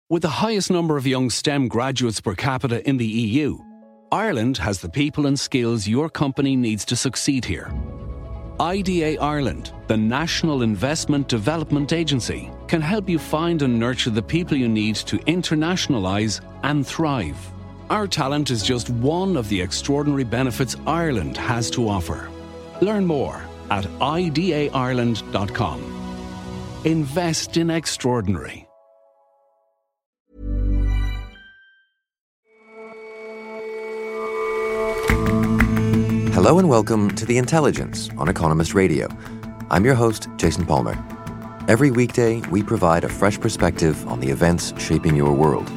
With the highest number of young STEM graduates per capita in the EU, Ireland has the people and skills your company needs to succeed here. IDA Ireland, the National Investment Development Agency, can help you find and nurture the people you need to internationalise and thrive. Our talent is just one of the extraordinary benefits Ireland has to offer. Learn more at idaireland.com. Invest in extraordinary. Hello and welcome to The Intelligence on Economist Radio. I'm your host, Jason Palmer. Every weekday, we provide a fresh perspective on the events shaping your world.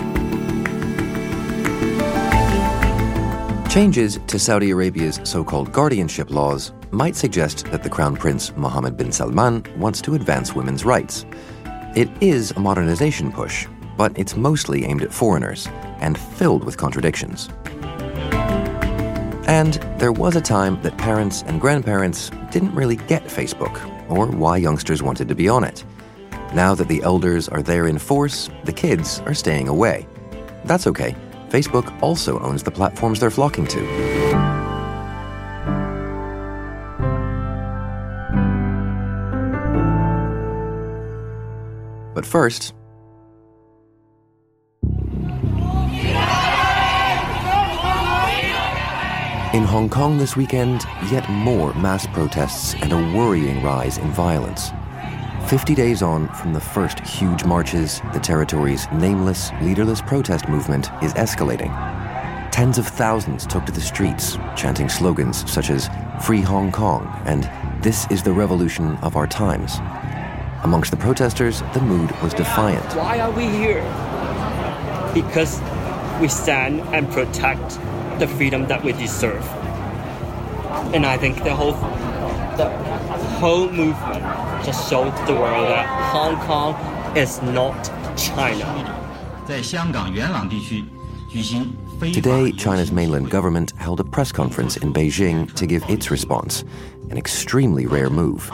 Changes to Saudi Arabia's so-called guardianship laws might suggest that the Crown Prince Mohammed bin Salman wants to advance women's rights. It is a modernization push, but it's mostly aimed at foreigners and filled with contradictions. And there was a time that parents and grandparents didn't really get Facebook or why youngsters wanted to be on it. Now that the elders are there in force, the kids are staying away. That's okay. Facebook also owns the platforms they're flocking to. But first, in Hong Kong this weekend, yet more mass protests and a worrying rise in violence. 50 days on from the first huge marches, the territory's nameless, leaderless protest movement is escalating. Tens of thousands took to the streets, chanting slogans such as "Free Hong Kong" and "This is the revolution of our times." Amongst the protesters, the mood was defiant. Why are we here? Because we stand and protect the freedom that we deserve. And I think the whole movement just showed the world that Hong Kong is not China. Today, China's mainland government held a press conference in Beijing to give its response, an extremely rare move.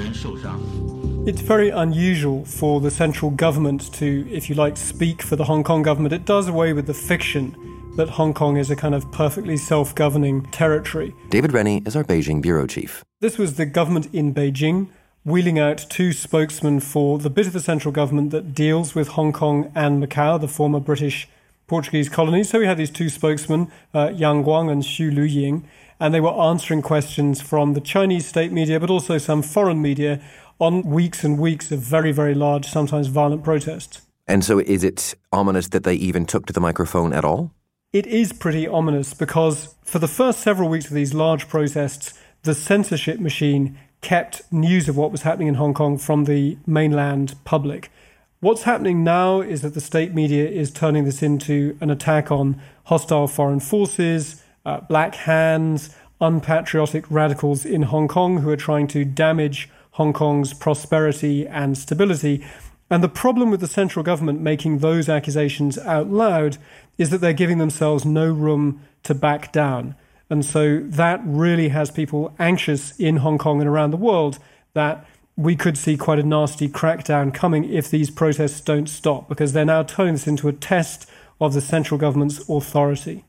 It's very unusual for the central government to, if you like, speak for the Hong Kong government. It does away with the fiction that Hong Kong is a kind of perfectly self-governing territory. David Rennie is our Beijing bureau chief. This was the government in Beijing wheeling out two spokesmen for the bit of the central government that deals with Hong Kong and Macau, the former British Portuguese colonies. So we had these two spokesmen, Yang Guang and Xu Luying, and they were answering questions from the Chinese state media, but also some foreign media, on weeks and weeks of very, very large, sometimes violent protests. And so is it ominous that they even took to the microphone at all? It is pretty ominous because for the first several weeks of these large protests, the censorship machine kept news of what was happening in Hong Kong from the mainland public. What's happening now is that the state media is turning this into an attack on hostile foreign forces, black hands, unpatriotic radicals in Hong Kong who are trying to damage Hong Kong's prosperity and stability. And the problem with the central government making those accusations out loud is that they're giving themselves no room to back down. And so that really has people anxious in Hong Kong and around the world that we could see quite a nasty crackdown coming if these protests don't stop, because they're now turning this into a test of the central government's authority.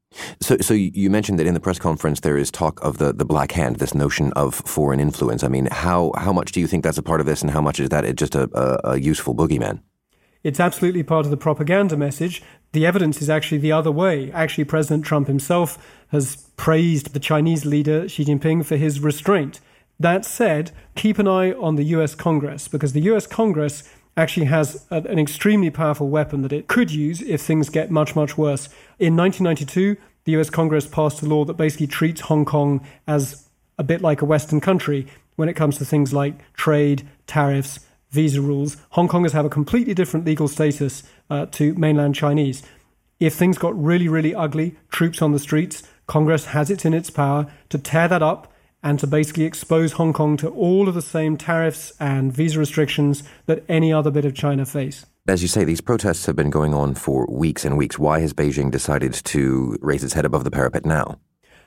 So you mentioned that in the press conference there is talk of the black hand, this notion of foreign influence. I mean, how much do you think that's a part of this, and how much is that just a useful boogeyman? It's absolutely part of the propaganda message. The evidence is actually the other way. Actually, President Trump himself has praised the Chinese leader, Xi Jinping, for his restraint. That said, keep an eye on the US Congress, because the US Congress actually has an extremely powerful weapon that it could use if things get much, much worse. In 1992, the US Congress passed a law that basically treats Hong Kong as a bit like a Western country when it comes to things like trade, tariffs, visa rules. Hong Kongers have a completely different legal status to mainland Chinese. If things got really, really ugly, troops on the streets, Congress has it in its power to tear that up and to basically expose Hong Kong to all of the same tariffs and visa restrictions that any other bit of China face. As you say, these protests have been going on for weeks and weeks. Why has Beijing decided to raise its head above the parapet now?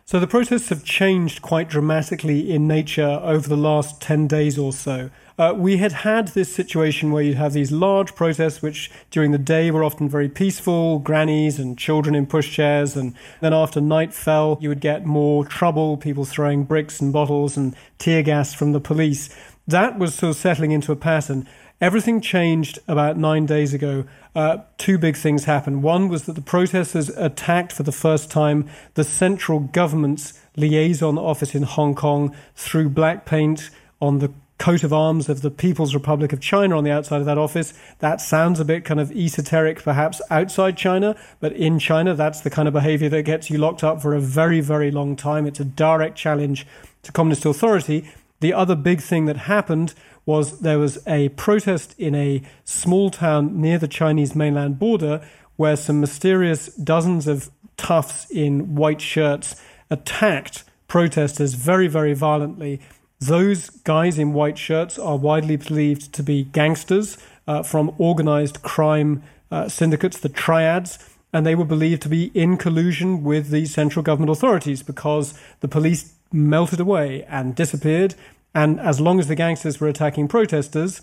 So the protests have changed quite dramatically in nature over the last 10 days or so. We had this situation where you'd have these large protests, which during the day were often very peaceful, grannies and children in pushchairs. And then after night fell, you would get more trouble, people throwing bricks and bottles and tear gas from the police. That was sort of settling into a pattern. Everything changed about 9 days ago. Two big things happened. One was that the protesters attacked for the first time the central government's liaison office in Hong Kong, threw black paint on the coat of arms of the People's Republic of China on the outside of that office. That sounds a bit kind of esoteric, perhaps outside China, but in China, that's the kind of behavior that gets you locked up for a very, very long time. It's a direct challenge to communist authority. The other big thing that happened was there was a protest in a small town near the Chinese mainland border where some mysterious dozens of toughs in white shirts attacked protesters very, very violently. Those guys in white shirts are widely believed to be gangsters from organized crime syndicates, the triads, and they were believed to be in collusion with the central government authorities because the police melted away and disappeared. And as long as the gangsters were attacking protesters,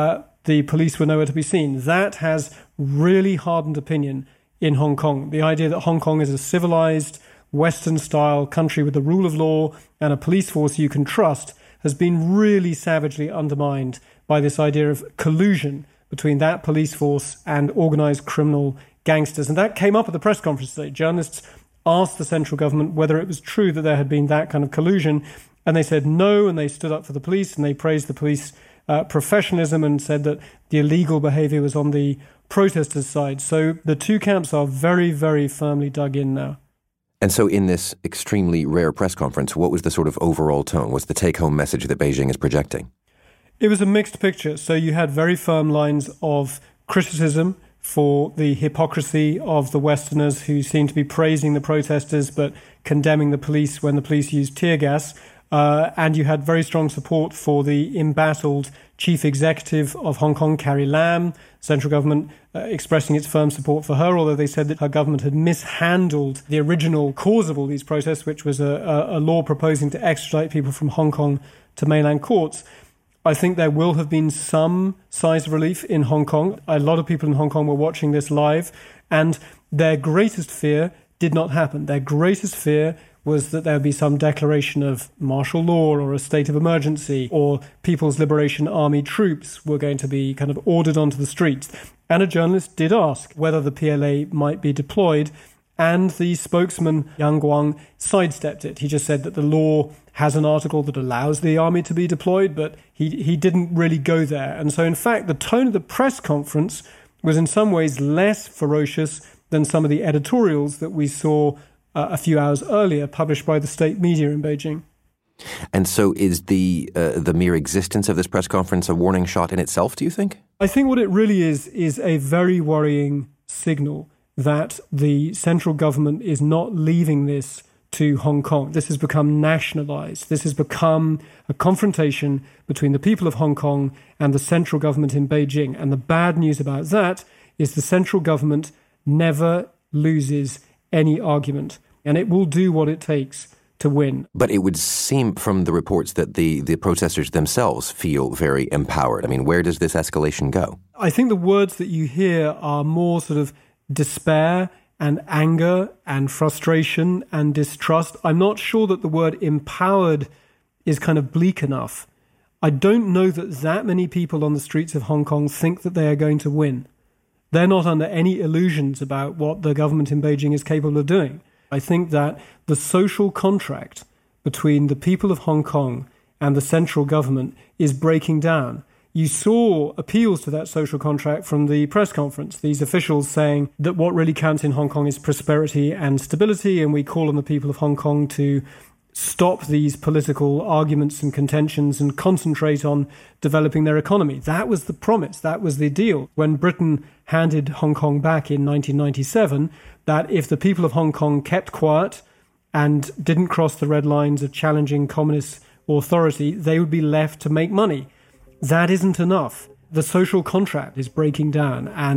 the police were nowhere to be seen. That has really hardened opinion in Hong Kong. The idea that Hong Kong is a civilized, Western-style country with the rule of law and a police force you can trust has been really savagely undermined by this idea of collusion between that police force and organized criminal gangsters. And that came up at the press conference today. Journalists asked the central government whether it was true that there had been that kind of collusion, and they said no, and they stood up for the police, and they praised the police professionalism and said that the illegal behavior was on the protesters' side. So the two camps are very, very firmly dug in now. And so in this extremely rare press conference, what was the sort of overall tone? What's the take-home message that Beijing is projecting? It was a mixed picture. So you had very firm lines of criticism for the hypocrisy of the Westerners who seemed to be praising the protesters but condemning the police when the police used tear gas. And you had very strong support for the embattled chief executive of Hong Kong, Carrie Lam, central government expressing its firm support for her, although they said that her government had mishandled the original cause of all these protests, which was a law proposing to extradite people from Hong Kong to mainland courts. I think there will have been some sighs of relief in Hong Kong. A lot of people in Hong Kong were watching this live, and their greatest fear did not happen. Their greatest fear was that there would be some declaration of martial law or a state of emergency, or People's Liberation Army troops were going to be kind of ordered onto the streets. And a journalist did ask whether the PLA might be deployed, and the spokesman, Yang Guang, sidestepped it. He just said that the law has an article that allows the army to be deployed, but he didn't really go there. And so, in fact, the tone of the press conference was in some ways less ferocious than some of the editorials that we saw a few hours earlier published by the state media in Beijing. And so is the mere existence of this press conference a warning shot in itself, do you think? I think what it really is a very worrying signal that the central government is not leaving this to Hong Kong. This has become nationalized. This has become a confrontation between the people of Hong Kong and the central government in Beijing. And the bad news about that is the central government never loses any argument, and it will do what it takes to win. But it would seem from the reports that the protesters themselves feel very empowered. I mean, where does this escalation go? I think the words that you hear are more sort of despair and anger and frustration and distrust. I'm not sure that the word empowered is kind of bleak enough. I don't know that many people on the streets of Hong Kong think that they are going to win. They're not under any illusions about what the government in Beijing is capable of doing. I think that the social contract between the people of Hong Kong and the central government is breaking down. You saw appeals to that social contract from the press conference, these officials saying that what really counts in Hong Kong is prosperity and stability, and we call on the people of Hong Kong to stop these political arguments and contentions and concentrate on developing their economy. That was the promise. That was the deal. When Britain handed Hong Kong back in 1997, that if the people of Hong Kong kept quiet and didn't cross the red lines of challenging communist authority, they would be left to make money. That isn't enough. The social contract is breaking down, and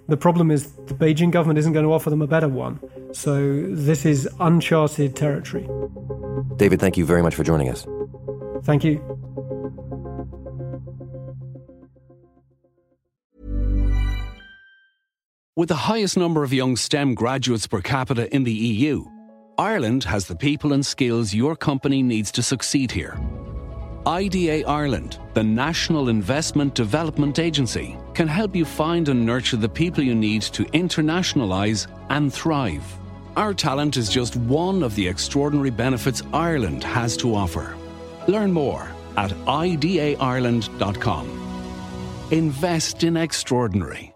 The problem is the Beijing government isn't going to offer them a better one. So this is uncharted territory. David, thank you very much for joining us. Thank you. With the highest number of young STEM graduates per capita in the EU, Ireland has the people and skills your company needs to succeed here. IDA Ireland, the National Investment Development Agency, can help you find and nurture the people you need to internationalise and thrive. Our talent is just one of the extraordinary benefits Ireland has to offer. Learn more at idaireland.com. Invest in extraordinary.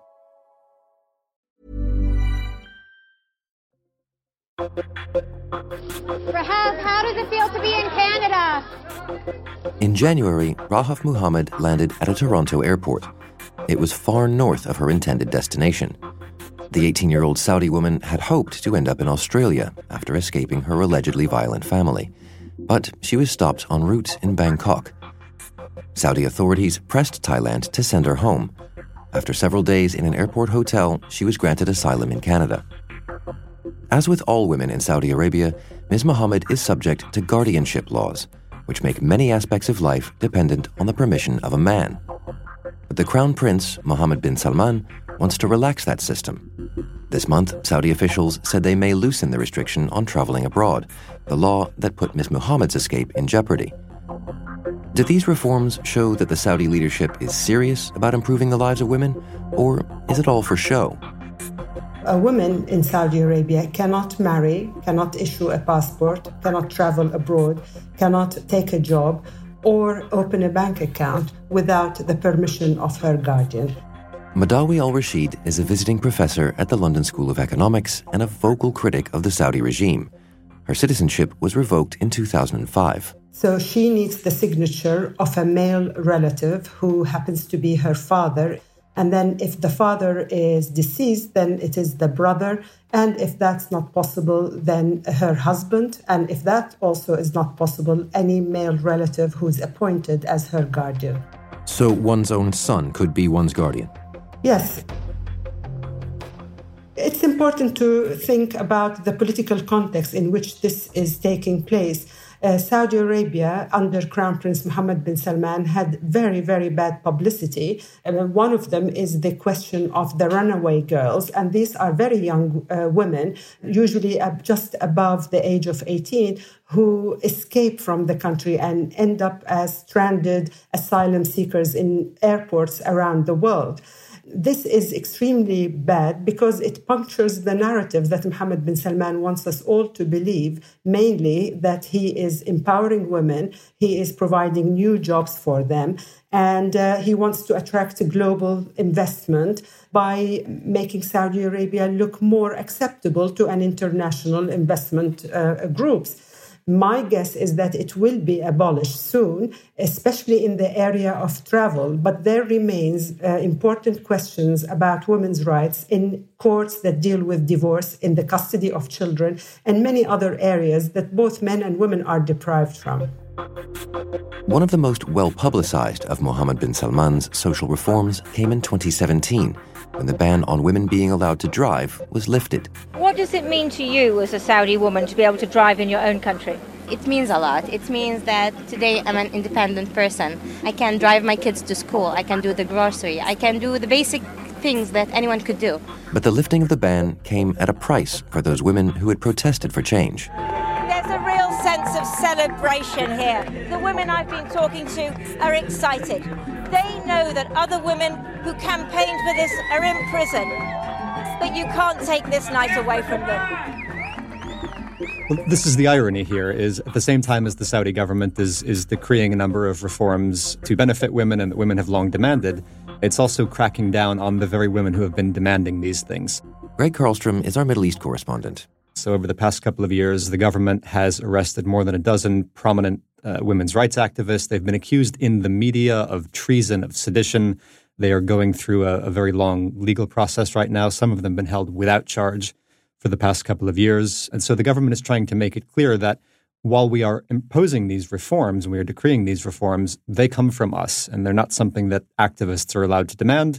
Rahaf, how does it feel to be in Canada? In January, Rahaf Muhammad landed at a Toronto airport. It was far north of her intended destination. The 18-year-old Saudi woman had hoped to end up in Australia after escaping her allegedly violent family. But she was stopped en route in Bangkok. Saudi authorities pressed Thailand to send her home. After several days in an airport hotel, she was granted asylum in Canada. As with all women in Saudi Arabia, Ms. Muhammad is subject to guardianship laws, which make many aspects of life dependent on the permission of a man. But the Crown Prince, Mohammed bin Salman, wants to relax that system. This month, Saudi officials said they may loosen the restriction on traveling abroad, the law that put Ms. Muhammad's escape in jeopardy. Do these reforms show that the Saudi leadership is serious about improving the lives of women, or is it all for show? A woman in Saudi Arabia cannot marry, cannot issue a passport, cannot travel abroad, cannot take a job, or open a bank account without the permission of her guardian. Madawi al-Rashid is a visiting professor at the London School of Economics and a vocal critic of the Saudi regime. Her citizenship was revoked in 2005. So she needs the signature of a male relative who happens to be her father. And then if the father is deceased, then it is the brother. And if that's not possible, then her husband. And if that also is not possible, any male relative who's appointed as her guardian. So one's own son could be one's guardian? Yes. It's important to think about the political context in which this is taking place. Saudi Arabia, under Crown Prince Mohammed bin Salman, had very, very bad publicity. One of them is the question of the runaway girls. And these are very young women, usually just above the age of 18, who escape from the country and end up as stranded asylum seekers in airports around the world. This is extremely bad because it punctures the narrative that Mohammed bin Salman wants us all to believe, mainly that he is empowering women, he is providing new jobs for them, and he wants to attract global investment by making Saudi Arabia look more acceptable to an international investment groups. My guess is that it will be abolished soon, especially in the area of travel. But there remains important questions about women's rights in courts that deal with divorce, in the custody of children, and many other areas that both men and women are deprived from. One of the most well-publicized of Mohammed bin Salman's social reforms came in 2017, when the ban on women being allowed to drive was lifted. What does it mean to you as a Saudi woman to be able to drive in your own country? It means a lot. It means that today I'm an independent person. I can drive my kids to school. I can do the grocery. I can do the basic things that anyone could do. But the lifting of the ban came at a price for those women who had protested for change. There's a real sense of celebration here. The women I've been talking to are excited. They know that other women who campaigned for this are in prison, but you can't take this night away from them. Well, this is the irony here, is at the same time as the Saudi government is decreeing a number of reforms to benefit women and that women have long demanded, it's also cracking down on the very women who have been demanding these things. Greg Karlstrom is our Middle East correspondent. So over the past couple of years, the government has arrested more than a dozen prominent women's rights activists. They've been accused in the media of treason, of sedition. They are going through a very long legal process right now. Some of them have been held without charge for the past couple of years. And so the government is trying to make it clear that while we are imposing these reforms and we are decreeing these reforms, they come from us and they're not something that activists are allowed to demand.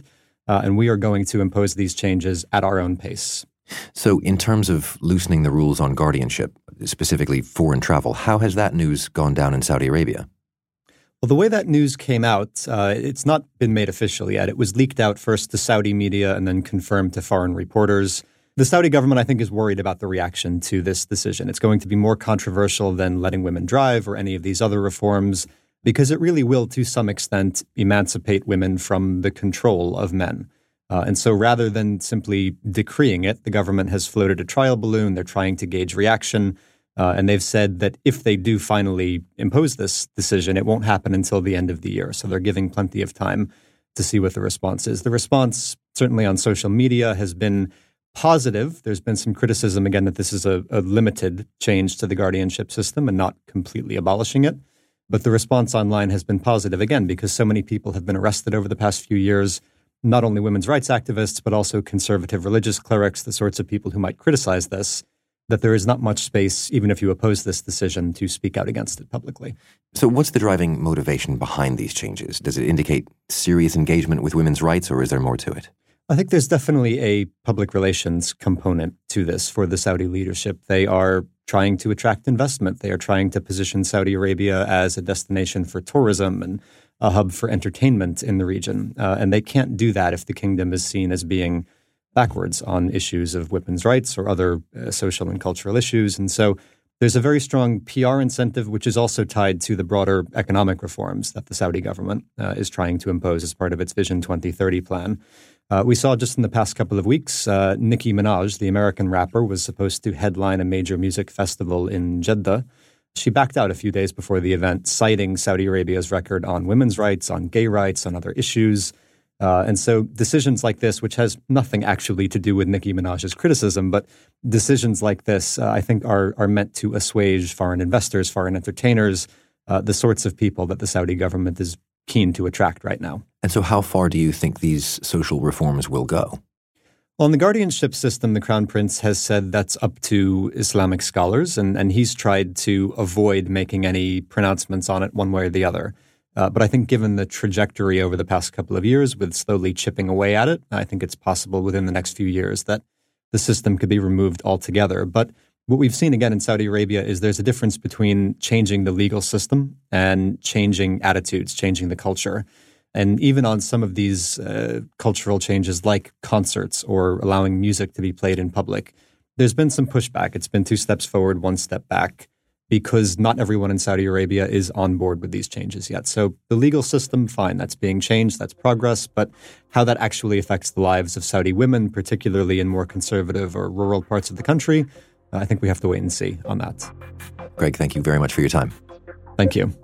and we are going to impose these changes at our own pace. So in terms of loosening the rules on guardianship, specifically foreign travel, how has that news gone down in Saudi Arabia? Well, the way that news came out, it's not been made official yet. It was leaked out first to Saudi media and then confirmed to foreign reporters. The Saudi government, I think, is worried about the reaction to this decision. It's going to be more controversial than letting women drive or any of these other reforms, because it really will, to some extent, emancipate women from the control of men. And so rather than simply decreeing it, the government has floated a trial balloon. They're trying to gauge reaction. And they've said that if they do finally impose this decision, it won't happen until the end of the year. So they're giving plenty of time to see what the response is. The response, certainly on social media, has been positive. There's been some criticism, again, that this is a limited change to the guardianship system and not completely abolishing it. But the response online has been positive, again, because so many people have been arrested over the past few years, not only women's rights activists, but also conservative religious clerics, the sorts of people who might criticize this, that there is not much space, even if you oppose this decision, to speak out against it publicly. So what's the driving motivation behind these changes? Does it indicate serious engagement with women's rights, or is there more to it? I think there's definitely a public relations component to this for the Saudi leadership. They are trying to attract investment. They are trying to position Saudi Arabia as a destination for tourism and a hub for entertainment in the region. And they can't do that if the kingdom is seen as being backwards on issues of women's rights or other social and cultural issues. And so there's a very strong PR incentive, which is also tied to the broader economic reforms that the Saudi government is trying to impose as part of its Vision 2030 plan. We saw just in the past couple of weeks, Nicki Minaj, the American rapper, was supposed to headline a major music festival in Jeddah. She backed out a few days before the event, citing Saudi Arabia's record on women's rights, on gay rights, on other issues. And so decisions like this, which has nothing actually to do with Nicki Minaj's criticism, but decisions like this, I think, are meant to assuage foreign investors, foreign entertainers, the sorts of people that the Saudi government is keen to attract right now. And so how far do you think these social reforms will go? Well, in the guardianship system, the Crown Prince has said that's up to Islamic scholars, and he's tried to avoid making any pronouncements on it one way or the other. But I think given the trajectory over the past couple of years with slowly chipping away at it, I think it's possible within the next few years that the system could be removed altogether. But what we've seen again in Saudi Arabia is there's a difference between changing the legal system and changing attitudes, changing the culture. And even on some of these cultural changes like concerts or allowing music to be played in public, there's been some pushback. It's been 2 steps forward, 1 step back, because not everyone in Saudi Arabia is on board with these changes yet. So the legal system, fine, that's being changed, that's progress, but how that actually affects the lives of Saudi women, particularly in more conservative or rural parts of the country, I think we have to wait and see on that. Greg, thank you very much for your time. Thank you.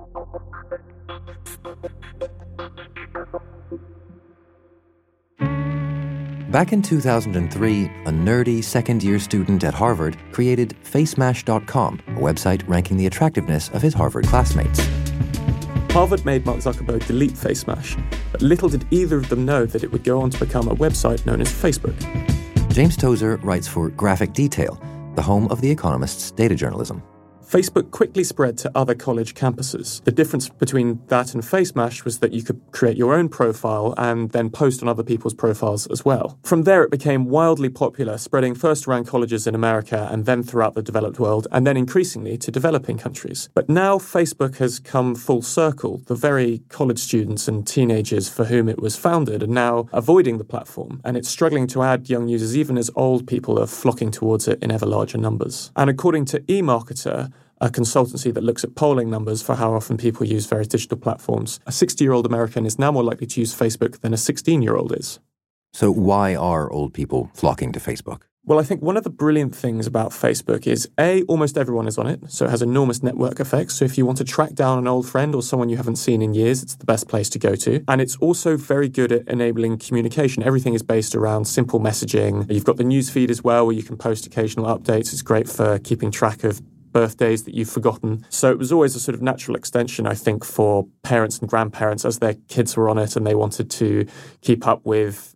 Back in 2003, a nerdy second-year student at Harvard created FaceMash.com, a website ranking the attractiveness of his Harvard classmates. Harvard made Mark Zuckerberg delete FaceMash, but little did either of them know that it would go on to become a website known as Facebook. James Tozer writes for Graphic Detail, the home of The Economist's data journalism. Facebook quickly spread to other college campuses. The difference between that and FaceMash was that you could create your own profile and then post on other people's profiles as well. From there, it became wildly popular, spreading first around colleges in America and then throughout the developed world, and then increasingly to developing countries. But now Facebook has come full circle. The very college students and teenagers for whom it was founded are now avoiding the platform, and it's struggling to add young users even as old people are flocking towards it in ever larger numbers. And according to eMarketer, a consultancy that looks at polling numbers for how often people use various digital platforms, a 60-year-old American is now more likely to use Facebook than a 16-year-old is. So why are old people flocking to Facebook? Well, I think one of the brilliant things about Facebook is, A, almost everyone is on it, so it has enormous network effects. So if you want to track down an old friend or someone you haven't seen in years, it's the best place to go to. And it's also very good at enabling communication. Everything is based around simple messaging. You've got the news feed as well, where you can post occasional updates. It's great for keeping track of birthdays that you've forgotten. So it was always a sort of natural extension, I think, for parents and grandparents as their kids were on it and they wanted to keep up with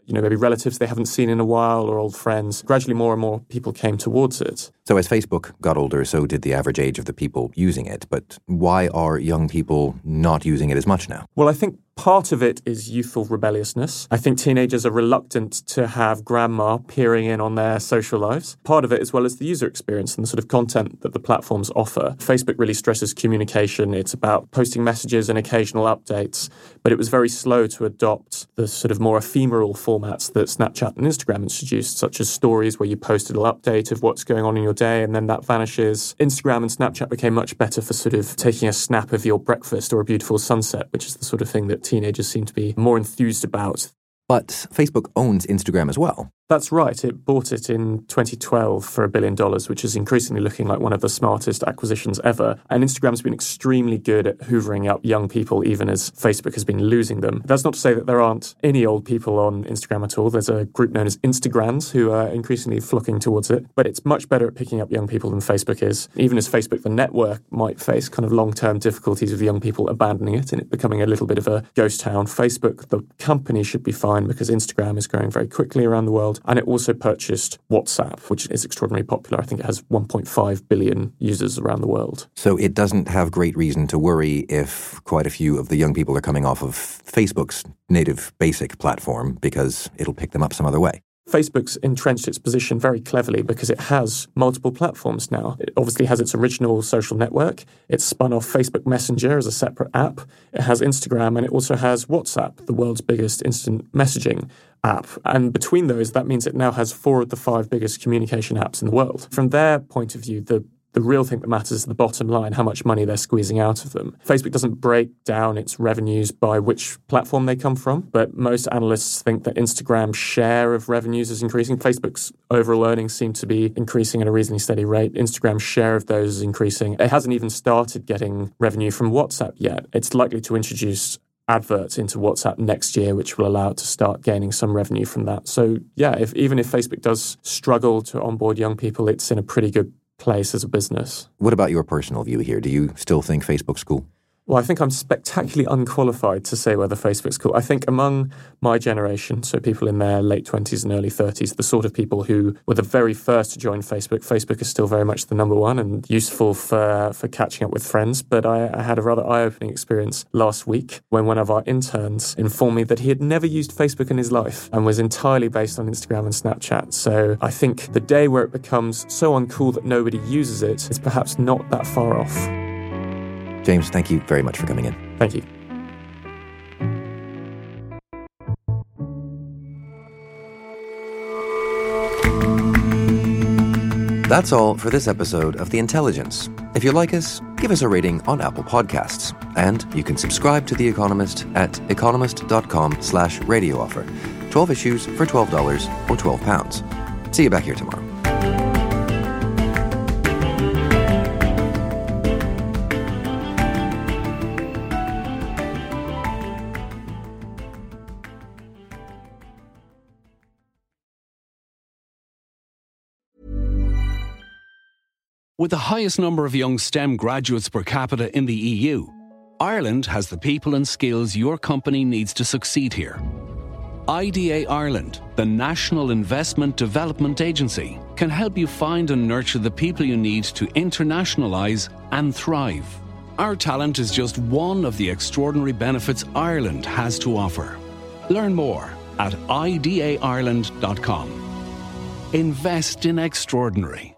maybe relatives they haven't seen in a while or old friends. Gradually, more and more people came towards it. So as Facebook got older, so did the average age of the people using it. But why are young people not using it as much now? Well, I think part of it is youthful rebelliousness. I think teenagers are reluctant to have grandma peering in on their social lives. Part of it, as well as the user experience and the sort of content that the platforms offer. Facebook really stresses communication. It's about posting messages and occasional updates, but it was very slow to adopt the sort of more ephemeral formats that Snapchat and Instagram introduced, such as stories where you post a little update of what's going on in your day and then that vanishes. Instagram and Snapchat became much better for sort of taking a snap of your breakfast or a beautiful sunset, which is the sort of thing that teenagers seem to be more enthused about. But Facebook owns Instagram as well. That's right. It bought it in 2012 for $1 billion, which is increasingly looking like one of the smartest acquisitions ever. And Instagram's been extremely good at hoovering up young people, even as Facebook has been losing them. That's not to say that there aren't any old people on Instagram at all. There's a group known as Instagrams who are increasingly flocking towards it. But it's much better at picking up young people than Facebook is. Even as Facebook, the network, might face kind of long-term difficulties of young people abandoning it and it becoming a little bit of a ghost town. Facebook, the company, should be fine because Instagram is growing very quickly around the world. And it also purchased WhatsApp, which is extraordinarily popular. I think it has 1.5 billion users around the world. So it doesn't have great reason to worry if quite a few of the young people are coming off of Facebook's native basic platform because it'll pick them up some other way. Facebook's entrenched its position very cleverly because it has multiple platforms now. It obviously has its original social network. It's spun off Facebook Messenger as a separate app. It has Instagram and it also has WhatsApp, the world's biggest instant messaging app. And between those, that means it now has 4 of the 5 biggest communication apps in the world. From their point of view, the real thing that matters is the bottom line, how much money they're squeezing out of them. Facebook doesn't break down its revenues by which platform they come from, but most analysts think that Instagram's share of revenues is increasing. Facebook's overall earnings seem to be increasing at a reasonably steady rate. Instagram's share of those is increasing. It hasn't even started getting revenue from WhatsApp yet. It's likely to introduce adverts into WhatsApp next year, which will allow it to start gaining some revenue from that. So yeah, even if Facebook does struggle to onboard young people, it's in a pretty good place as a business. What about your personal view here? Do you still think Facebook's cool? Well, I think I'm spectacularly unqualified to say whether Facebook's cool. I think among my generation, so people in their late 20s and early 30s, the sort of people who were the very first to join Facebook, Facebook is still very much the number one and useful for catching up with friends. But I had a rather eye-opening experience last week when one of our interns informed me that he had never used Facebook in his life and was entirely based on Instagram and Snapchat. So I think the day where it becomes so uncool that nobody uses it is perhaps not that far off. James, thank you very much for coming in. Thank you. That's all for this episode of The Intelligence. If you like us, give us a rating on Apple Podcasts. And you can subscribe to The Economist at economist.com/radio offer. 12 issues for $12 or £12. See you back here tomorrow. With the highest number of young STEM graduates per capita in the EU, Ireland has the people and skills your company needs to succeed here. IDA Ireland, the National Investment Development Agency, can help you find and nurture the people you need to internationalise and thrive. Our talent is just one of the extraordinary benefits Ireland has to offer. Learn more at idaireland.com. Invest in extraordinary.